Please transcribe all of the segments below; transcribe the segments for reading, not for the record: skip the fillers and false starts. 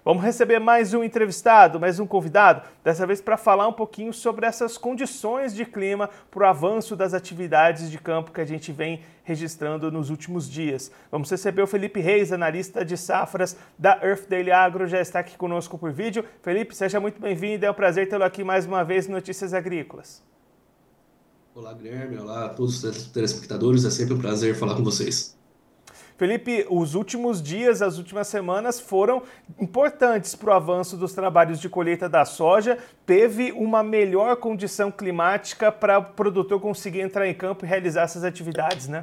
Vamos receber mais um entrevistado, mais um convidado, dessa vez para falar um pouquinho sobre essas condições de clima para o avanço das atividades de campo que a gente vem registrando nos últimos dias. Vamos receber o Felipe Reis, analista de safras da Earth Daily Agro, já está aqui conosco por vídeo. Felipe, seja muito bem-vindo, é um prazer tê-lo aqui mais uma vez no Notícias Agrícolas. Olá, Guilherme. Olá a todos os telespectadores. É sempre um prazer falar com vocês. Felipe, os últimos dias, as últimas semanas foram importantes para o avanço dos trabalhos de colheita da soja. Teve uma melhor condição climática para o produtor conseguir entrar em campo e realizar essas atividades, né?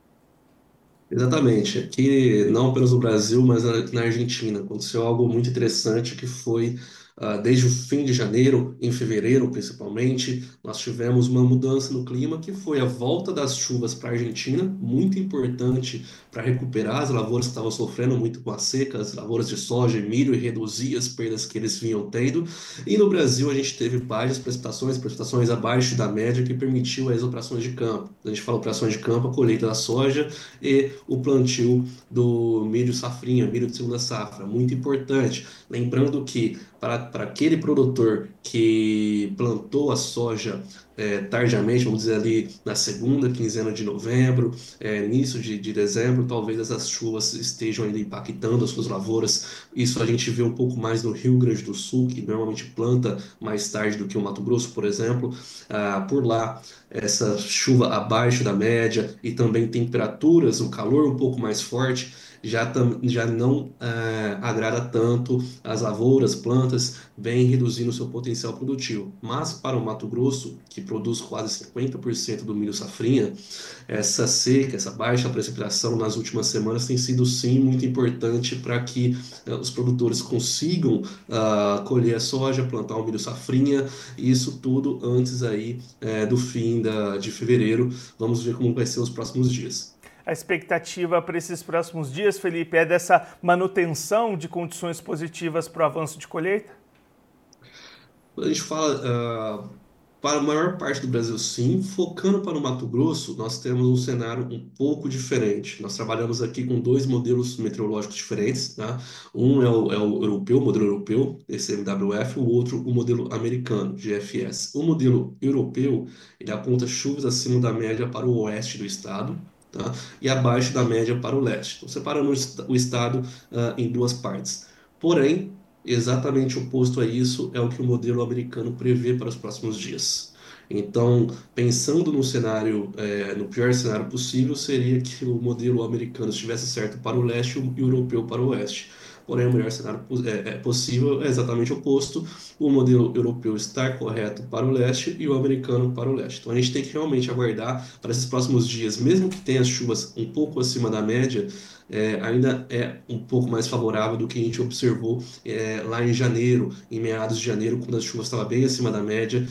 Exatamente. Aqui, não apenas no Brasil, mas na Argentina, aconteceu algo muito interessante que foi, desde o fim de janeiro, em fevereiro principalmente, nós tivemos uma mudança no clima que foi a volta das chuvas para a Argentina, muito importante para recuperar as lavouras que estavam sofrendo muito com a seca, as lavouras de soja e milho, e reduzir as perdas que eles vinham tendo. E no Brasil a gente teve baixas precipitações, precipitações abaixo da média, que permitiu as operações de campo. A gente fala operações de campo, a colheita da soja e o plantio do milho safrinha, milho de segunda safra, muito importante. Lembrando que para aquele produtor que plantou a soja tardiamente, vamos dizer ali na segunda quinzena de novembro, início de dezembro, talvez essas chuvas estejam ainda impactando as suas lavouras. Isso a gente vê um pouco mais no Rio Grande do Sul, que normalmente planta mais tarde do que o Mato Grosso, por exemplo. Por lá, essa chuva abaixo da média e também temperaturas, o calor um pouco mais forte, já não agrada tanto as lavouras, plantas, vem reduzindo o seu potencial produtivo. Mas para o Mato Grosso, que produz quase 50% do milho safrinha, essa seca, essa baixa precipitação nas últimas semanas tem sido sim muito importante para que os produtores consigam colher a soja, plantar o milho safrinha, e isso tudo antes aí do fim de fevereiro. Vamos ver como vai ser os próximos dias. A expectativa para esses próximos dias, Felipe, é dessa manutenção de condições positivas para o avanço de colheita? Quando a gente fala para a maior parte do Brasil, sim. Focando para o Mato Grosso, nós temos um cenário um pouco diferente. Nós trabalhamos aqui com dois modelos meteorológicos diferentes, tá? Um é o europeu, o modelo europeu, esse MWF, o outro, o modelo americano, GFS. O modelo europeu, ele aponta chuvas acima da média para o oeste do estado, tá? E abaixo da média para o leste. Então, separando o estado em duas partes. Porém, exatamente oposto a isso é o que o modelo americano prevê para os próximos dias. Então, pensando no cenário, no pior cenário possível, seria que o modelo americano estivesse certo para o leste e o europeu para o oeste. Porém, o melhor cenário possível é exatamente o oposto: o modelo europeu estar correto para o leste e o americano para o leste. Então, a gente tem que realmente aguardar para esses próximos dias, mesmo que tenha as chuvas um pouco acima da média, ainda é um pouco mais favorável do que a gente observou lá em janeiro, em meados de janeiro, quando as chuvas estavam bem acima da média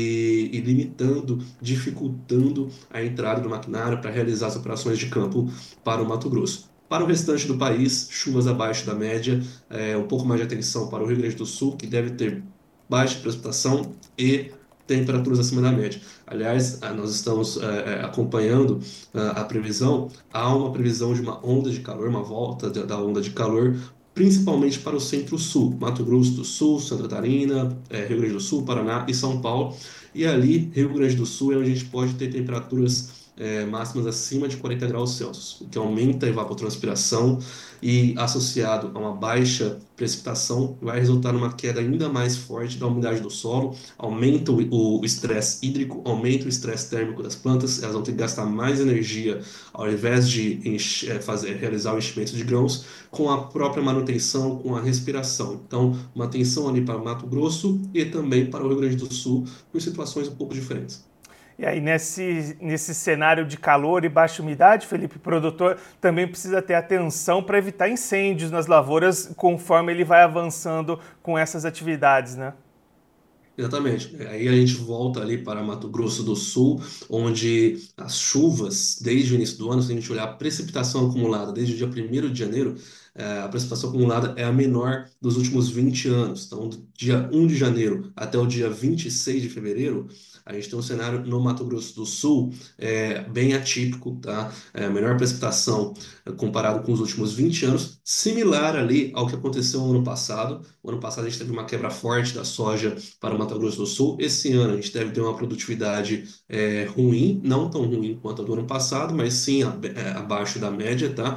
e limitando, dificultando a entrada do maquinário para realizar as operações de campo para o Mato Grosso. Para o restante do país, chuvas abaixo da média, um pouco mais de atenção para o Rio Grande do Sul, que deve ter baixa precipitação e temperaturas acima da média. Aliás, nós estamos acompanhando a previsão. Há uma previsão de uma onda de calor, uma volta da onda de calor, principalmente para o centro-sul, Mato Grosso do Sul, Santa Catarina, Rio Grande do Sul, Paraná e São Paulo. E ali, Rio Grande do Sul, é onde a gente pode ter temperaturas máximas acima de 40 graus Celsius, o que aumenta a evapotranspiração e, associado a uma baixa precipitação, vai resultar numa queda ainda mais forte da umidade do solo, aumenta o estresse hídrico, aumenta o estresse térmico das plantas, elas vão ter que gastar mais energia ao invés de realizar o enchimento de grãos, com a própria manutenção, com a respiração. Então, uma atenção ali para o Mato Grosso e também para o Rio Grande do Sul, por situações um pouco diferentes. E aí, nesse cenário de calor e baixa umidade, Felipe, o produtor também precisa ter atenção para evitar incêndios nas lavouras conforme ele vai avançando com essas atividades, né? Exatamente. Aí a gente volta ali para Mato Grosso do Sul, onde as chuvas, desde o início do ano, se a gente olhar a precipitação acumulada desde o dia 1º de janeiro, a precipitação acumulada é a menor dos últimos 20 anos. Então, do dia 1 de janeiro até o dia 26 de fevereiro, a gente tem um cenário no Mato Grosso do Sul bem atípico, tá? A menor precipitação comparado com os últimos 20 anos, similar ali ao que aconteceu no ano passado. O ano passado a gente teve uma quebra forte da soja para o Mato Grosso do Sul. Esse ano a gente deve ter uma produtividade ruim, não tão ruim quanto a do ano passado, mas sim abaixo da média, tá?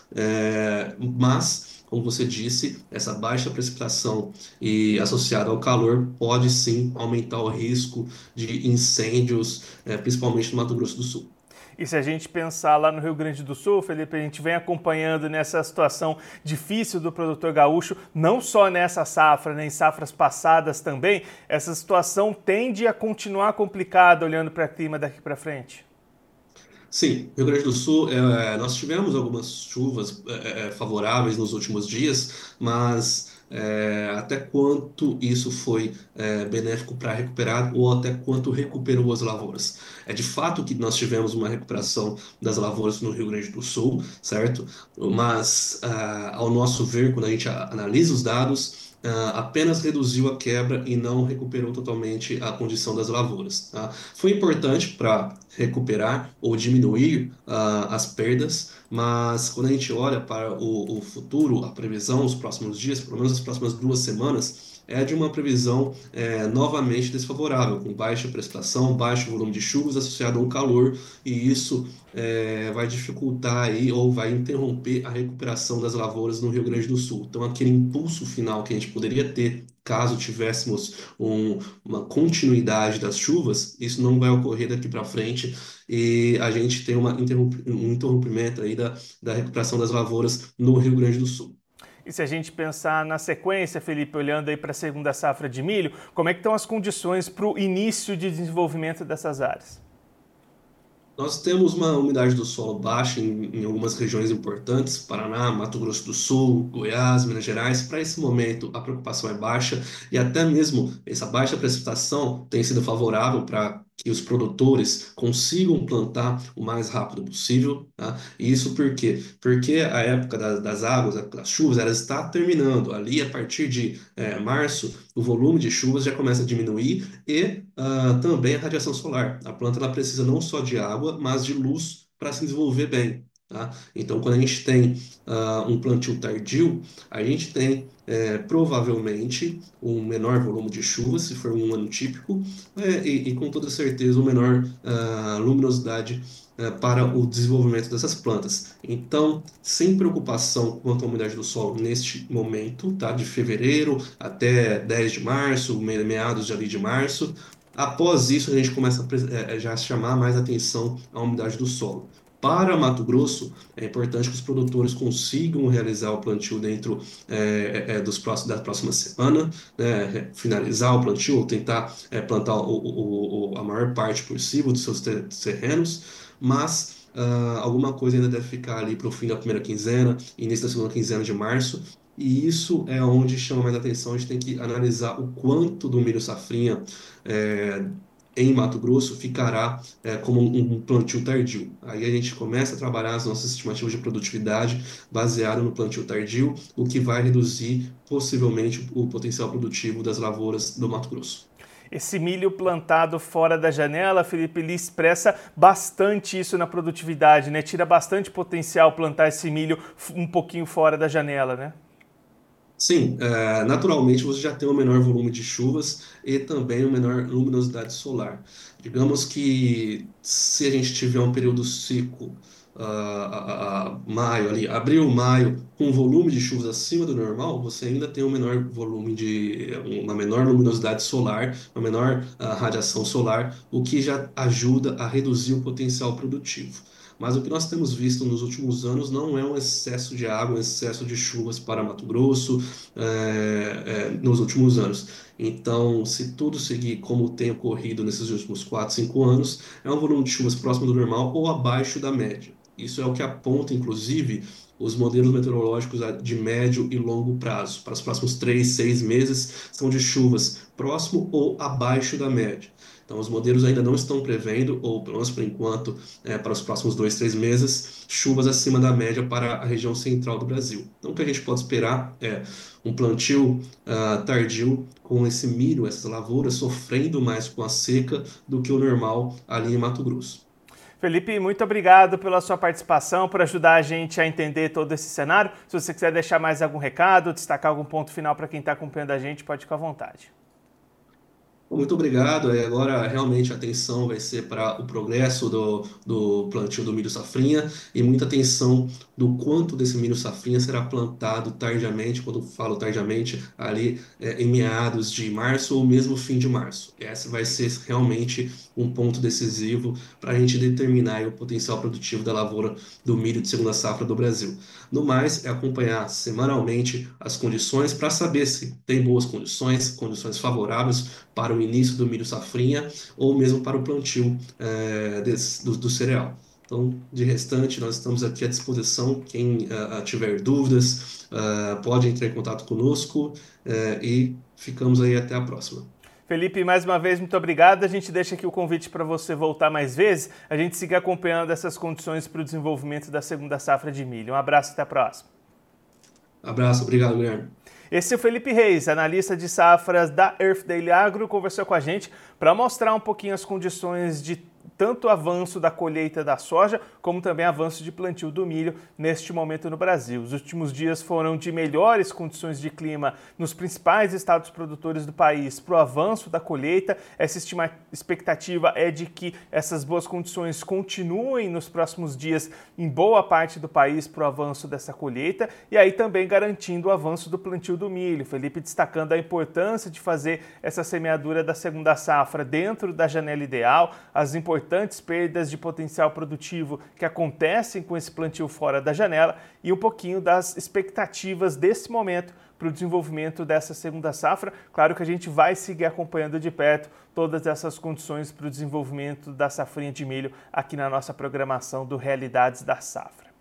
Mas, como você disse, essa baixa precipitação e associada ao calor pode sim aumentar o risco de incêndios, principalmente no Mato Grosso do Sul. E se a gente pensar lá no Rio Grande do Sul, Felipe, a gente vem acompanhando nessa situação difícil do produtor gaúcho, não só nessa safra, nem em safras passadas também, essa situação tende a continuar complicada olhando para o clima daqui para frente. Sim, Rio Grande do Sul, nós tivemos algumas chuvas favoráveis nos últimos dias, mas até quanto isso foi benéfico para recuperar ou até quanto recuperou as lavouras? É de fato que nós tivemos uma recuperação das lavouras no Rio Grande do Sul, certo? Mas, ao nosso ver, quando a gente analisa os dados, apenas reduziu a quebra e não recuperou totalmente a condição das lavouras, tá? Foi importante para recuperar ou diminuir as perdas, mas quando a gente olha para o futuro, a previsão, os próximos dias, pelo menos as próximas 2 semanas, é de uma previsão novamente desfavorável, com baixa precipitação, baixo volume de chuvas associado ao calor, e isso vai dificultar aí ou vai interromper a recuperação das lavouras no Rio Grande do Sul. Então, aquele impulso final que a gente poderia ter caso tivéssemos uma continuidade das chuvas, isso não vai ocorrer daqui para frente e a gente tem um interrompimento aí da recuperação das lavouras no Rio Grande do Sul. E se a gente pensar na sequência, Felipe, olhando aí para a segunda safra de milho, como é que estão as condições para o início de desenvolvimento dessas áreas? Nós temos uma umidade do solo baixa em algumas regiões importantes, Paraná, Mato Grosso do Sul, Goiás, Minas Gerais. Para esse momento, a preocupação é baixa e até mesmo essa baixa precipitação tem sido favorável para que os produtores consigam plantar o mais rápido possível, tá? E isso por quê? Porque a época das águas, a época das chuvas, ela está terminando. Ali, a partir de março, o volume de chuvas já começa a diminuir e também a radiação solar. A planta ela precisa não só de água, mas de luz para se desenvolver bem. Tá? Então, quando a gente tem um plantio tardio, a gente tem provavelmente um menor volume de chuva, se for um ano típico, e com toda certeza uma menor luminosidade para o desenvolvimento dessas plantas. Então, sem preocupação quanto à umidade do solo neste momento, tá? De fevereiro até 10 de março, meados de ali de março. Após isso, a gente começa a já chamar mais atenção à umidade do solo. Para Mato Grosso, é importante que os produtores consigam realizar o plantio dentro da próxima semana, né, finalizar o plantio ou tentar plantar a maior parte possível dos seus terrenos, mas alguma coisa ainda deve ficar ali para o fim da primeira quinzena, início da segunda quinzena de março, e isso é onde chama mais atenção. A gente tem que analisar o quanto do milho safrinha é, em Mato Grosso ficará como um plantio tardio. Aí a gente começa a trabalhar as nossas estimativas de produtividade baseado no plantio tardio, o que vai reduzir possivelmente o potencial produtivo das lavouras do Mato Grosso. Esse milho plantado fora da janela, Felipe, ele expressa bastante isso na produtividade, né? Tira bastante potencial plantar esse milho um pouquinho fora da janela, né? Sim, naturalmente você já tem um menor volume de chuvas e também uma menor luminosidade solar. Digamos que se a gente tiver um período seco, maio ali, abril, maio, com volume de chuvas acima do normal, você ainda tem um menor uma menor luminosidade solar, uma menor radiação solar, o que já ajuda a reduzir o potencial produtivo. Mas o que nós temos visto nos últimos anos não é um excesso de água, um excesso de chuvas para Mato Grosso nos últimos anos. Então, se tudo seguir como tem ocorrido nesses últimos 4, 5 anos, é um volume de chuvas próximo do normal ou abaixo da média. Isso é o que aponta, inclusive, Os modelos meteorológicos de médio e longo prazo, para os próximos 3, 6 meses, são de chuvas próximo ou abaixo da média. Então, os modelos ainda não estão prevendo, ou pelo menos por enquanto, para os próximos 2, 3 meses, chuvas acima da média para a região central do Brasil. Então, o que a gente pode esperar é um plantio tardio com esse milho, essas lavouras, sofrendo mais com a seca do que o normal ali em Mato Grosso. Felipe, muito obrigado pela sua participação, por ajudar a gente a entender todo esse cenário. Se você quiser deixar mais algum recado, destacar algum ponto final para quem está acompanhando a gente, pode ficar à vontade. Muito obrigado. Agora, realmente, a atenção vai ser para o progresso do plantio do milho safrinha e muita atenção do quanto desse milho safrinha será plantado tardiamente, quando falo tardiamente, ali em meados de março ou mesmo fim de março. Esse vai ser realmente um ponto decisivo para a gente determinar aí o potencial produtivo da lavoura do milho de segunda safra do Brasil. No mais, é acompanhar semanalmente as condições para saber se tem boas condições, condições favoráveis para o início do milho safrinha ou mesmo para o plantio do cereal. Então, de restante, nós estamos aqui à disposição. Quem tiver dúvidas, pode entrar em contato conosco e ficamos aí até a próxima. Felipe, mais uma vez, muito obrigado. A gente deixa aqui o convite para você voltar mais vezes. A gente siga acompanhando essas condições para o desenvolvimento da segunda safra de milho. Um abraço e até a próxima. Abraço, obrigado, Guilherme. Esse é o Felipe Reis, analista de safras da Earth Daily Agro, conversou com a gente para mostrar um pouquinho as condições de tanto avanço da colheita da soja, como também avanço de plantio do milho neste momento no Brasil. Os últimos dias foram de melhores condições de clima nos principais estados produtores do país para o avanço da colheita. Essa expectativa é de que essas boas condições continuem nos próximos dias em boa parte do país para o avanço dessa colheita e aí também garantindo o avanço do plantio do milho. Felipe destacando a importância de fazer essa semeadura da segunda safra dentro da janela ideal, as importantes perdas de potencial produtivo que acontecem com esse plantio fora da janela e um pouquinho das expectativas desse momento para o desenvolvimento dessa segunda safra. Claro que a gente vai seguir acompanhando de perto todas essas condições para o desenvolvimento da safrinha de milho aqui na nossa programação do Realidades da Safra.